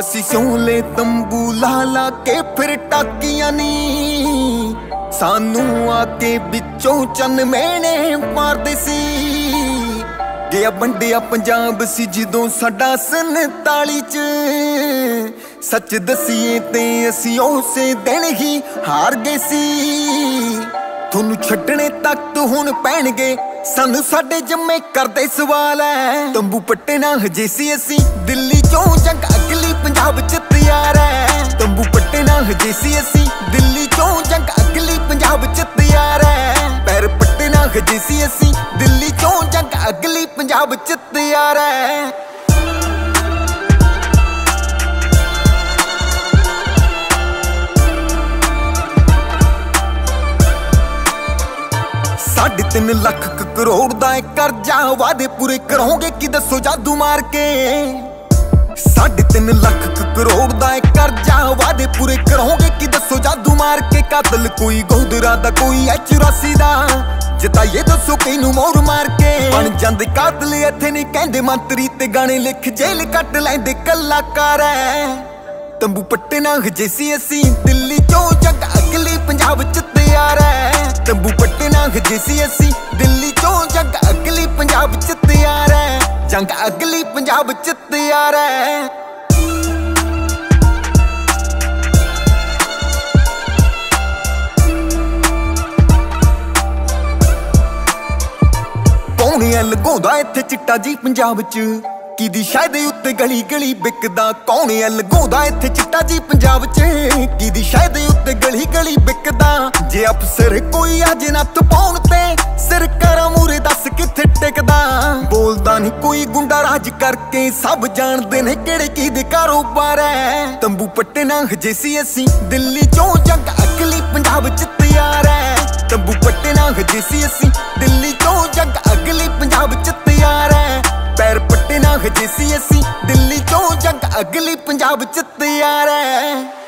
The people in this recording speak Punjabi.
ਅਸੀਂ ਸਿਉਂਲੇ ਤੰਬੂ ਲਾ ਲਾ ਕੇ ਫਿਰ ਟਾਕੀਆਂ ਨੀ ਸਾਨੂੰ ਆ ਕੇ ਵਿੱਚੋਂ ਚੰਨ ਮੇਣੇ ਮਾਰਦੇ ਸੀ। ਗਿਆ ਵੰਡਿਆ ਪੰਜਾਬ ਸੀ ਜਦੋਂ ਸਾਡਾ 47 ਚ, ਸੱਚ ਦਸੀਏ ਤੇ ਅਸੀਂ ਉਸੇ ਦਿਨ ਹੀ ਹਾਰ ਗਏ ਸੀ। ਤੁਹਾਨੂੰ ਛੱਡਣੇ ਤੱਕ ਹੁਣ ਪੈਣਗੇ ਸਾਨੂੰ ਸਾਡੇ ਜੰਮੇ ਕਰਦੇ ਸਵਾਲ ਐ। ਤੰਬੂ ਪੱਟੇ ਨਾ ਹਜੇ ਸੀ ਅਸੀਂ ਦਿੱਲੀ ਚੋਂ ਜੰਗ ਅਗਲੀ ਪੰਜਾਬ ਚ ਤਿਆਰ ਐ। ਤੰਬੂ ਪੱਟੇ ਨਾ ਹਜੇ ਸੀ ਅਸੀਂ ਦਿੱਲੀ ਚੋਂ ਜੰਗ ਅਗਲੀ ਪੰਜਾਬ ਚ ਤਿਆਰ ਐ। ਪੈਰ ਪੱਟੇ ਨਾ ਹਜੇ ਸੀ ਅਸੀਂ ਦਿੱਲੀ ਚੋਂ ਜੰਗ ਅਗਲੀ ਪੰਜਾਬ ਚ ਤਿਆਰ ਐ। ਸਾਢੇ 3 ਲੱਖ ਕਰੋੜ ਦਾ ਕਰਜ਼ਾ ਵਾਦੇ ਪੂਰੇ ਕਰੋਗੇ ਕਿ ਦੱਸੋ ਜਾਦੂ ਮਾਰ ਕੇ। 3.5 ਲੱਖ ਕਰੋੜ ਦਾ ਕਰਜ਼ਾ ਵਾਦੇ ਪੂਰੇ ਕਰੋਗੇ ਕਿ ਦੱਸੋ ਜਾਦੂ ਮਾਰ ਕੇ। ਕਾਤਲ ਕੋਈ ਗੋਦਰਾ ਦਾ ਕੋਈ H84 ਦਾ, ਜਿਤਾਈਏ ਦੱਸੋ ਕਿਨੂੰ ਮੋਰ ਮਾਰ ਕੇ। ਬਣ ਜਾਂਦੇ ਕਾਤਲ ਇੱਥੇ ਨਹੀਂ ਕਹਿੰਦੇ ਮੰਤਰੀ ਤੇ ਗਾਣੇ ਲਿਖ ਜੇਲ੍ਹ ਕੱਟ ਲੈਂਦੇ ਕਲਾਕਾਰ ਐ। ਤੰਬੂ ਪੱਟੇ ਨਾ ਹਜੇ ਸੀ ਅਸੀਂ ਦਿੱਲੀ ਚੋਂ ਜੰਗ ਅਗਲੀ ਪੰਜਾਬ ਚ ਤਿਆਰ ਐ। ਤੰਬੂ ਪੱਟੇ ਨਾ ਹਜੇ ਸੀ ਅਸੀਂ ਦਿੱਲੀ ਚੋਂ ਜੰਗ ਅਗਲੀ ਪੰਜਾਬ ਚ ਤਿਆਰ ਐ। ਜੰਗ ਅਗਲੀ ਪੰਜਾਬ ਚ ਤਿਆਰ ਐ। ਕੌਣ ਲਗਾਉਂਦਾ ਇੱਥੇ ਚਿੱਟਾ ਜੀ ਪੰਜਾਬ ਚ, ਕਿਦੀ ਸ਼ਾਇਦ ਉੱਤੇ ਗਲੀ ਗਲੀ ਵਿਕਦਾ। ਕੌਣ ਲਗਾਉਂਦਾ ਇੱਥੇ ਚਿੱਟਾ ਜੀ ਪੰਜਾਬ ਚ, ਕਿਦੀ ਸ਼ਾਇਦ ਉੱਤੇ ਗਲੀ ਗਲੀ ਵਿਕਦਾ। ਜੇ ਅਫਸਰ ਕੋਈ ਅੱਜ ਨੱਥ ਪਾਉਣ ਤੇ ਸਰਕਾਰਾਂ ਮੂਰੇ ਦੱਸ ਕਿੱਥੇ ਟਿਕਦਾ। ਬੋਲਦਾ ਨਹੀਂ ਕੋਈ ਗੁੰਡਾ ਰਾਜ ਕਰਕੇ ਸਭ ਜਾਣਦੇ ਨੇ ਕਿਹੜੇ ਕਿਹਦੇ ਕਾਰੋਬਾਰ ਐ। ਤੰਬੂ ਪੱਟੇ ਨਾ ਹਜੇ ਸੀ ਅਸੀਂ ਦਿੱਲੀ ਚੋਂ ਜੰਗ ਅਗਲੀ ਪੰਜਾਬ ਚ ਤਿਆਰ ਐ। ਤੰਬੂ ਪੱਟੇ ਨਾ ਹਜੇ ਸੀ ਅਸੀਂ ਦਿੱਲੀ ਚੋਂ ਜੰਗ ਅਗਲੀ ਪੰਜਾਬ ਚ ਤਿਆਰ ਐ। ਪੈਰ ਪੱਟੇ ਨਾ ਹਜੇ ਸੀ ਅਸੀਂ ਦਿੱਲੀ ਚੋਂ ਜੰਗ ਅਗਲੀ ਪੰਜਾਬ ਚ ਤਿਆਰ ਐ।